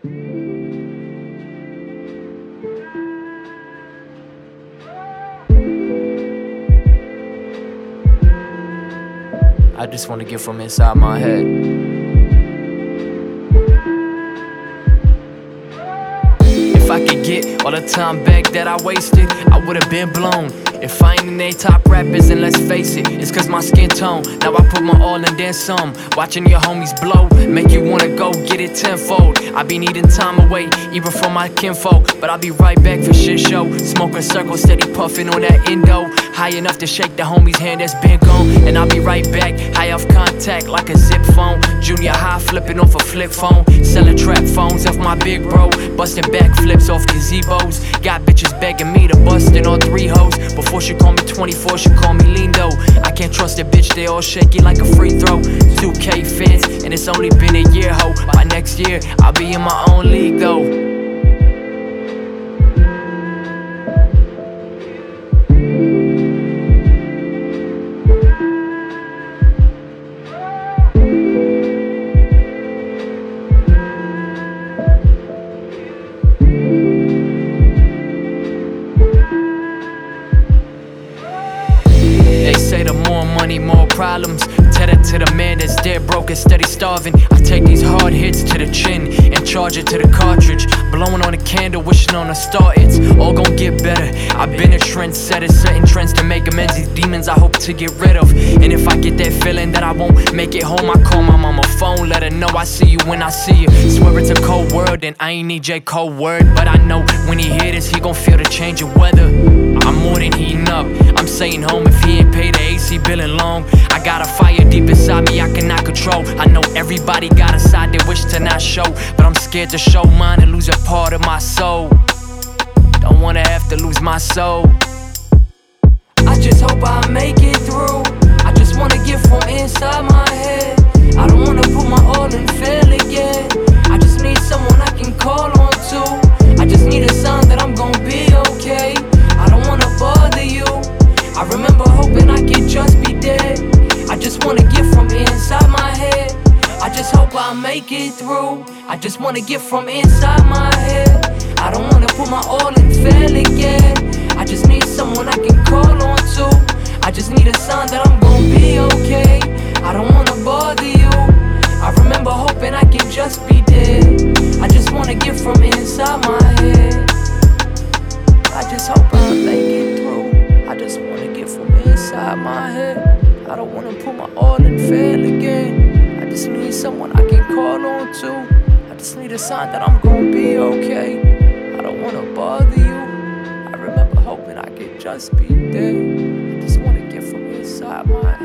I just wanna get from inside my head. If I could get all the time back that I wasted, I would've been blown. If I ain't in they top rappers, then let's face it, it's cause my skin tone. Now I put my all in, then some. Watching your homies blow, make you wanna go get it tenfold. I be needing time away, even from my kinfolk, but I'll be right back for shit show. Smoking circles, steady puffing on that endo. High enough to shake the homie's hand that's been gone. And I'll be right back, high off contact like a zip phone. Junior high flipping off a flip phone. Selling trap phones off my big bro. Busting backflips off gazebos. Got bitches begging me to bust in on 3 hoes. Before she call me 24, she call me Lindo. I can't trust a bitch, they all shaky like a free throw. 2K feds, and it's only been a year, ho. By next year, I'll be in my own league, though. They say the more money, more problems. Tell that to the man that's dead broke and steady starving. I take these hard hits to the chin and charge it to the cartridge. Blowing on a candle, wishing on a star. It's all gon' get better. I've been a trendsetter, setting trends to make amends. These demons I hope to get rid of. And if I get that feeling that I won't make it home, I call my mama phone, let her know I see you when I see you. Swear it's a cold world and I ain't need J. Cole word, but I know when he hear this, he gon' feel the change of weather. I'm more than heating up, I'm staying home if he ain't paid the AC bill in long. I got a fire deep inside me I cannot control. I know everybody got a side they wish to not show, but I'm scared to show mine and lose a part of my soul. Don't wanna have to lose my soul. I just hope I make it through. I just wanna get from inside my head. I don't wanna put my all and fail again. I just need someone I can call on to. I just need a sign that I'm gon' be okay. I don't wanna bother you. I remember hoping I could just be dead. I just wanna get from inside my head. I just hope I make it through. I just wanna get from inside my head. I don't wanna put my all and fail again. I just need someone I can call on to. I just need a sign that I'm gon' be okay. I don't wanna bother you. I remember hoping I could just be dead. I just wanna get from inside my head. I just hope I make it through. I just wanna get from inside my head. I don't wanna put my all and fail again. I just need someone I can call on to. I just need a sign that I'm gon' be okay. I don't wanna bother you. I remember hoping I could just be dead. I just wanna get from inside my head.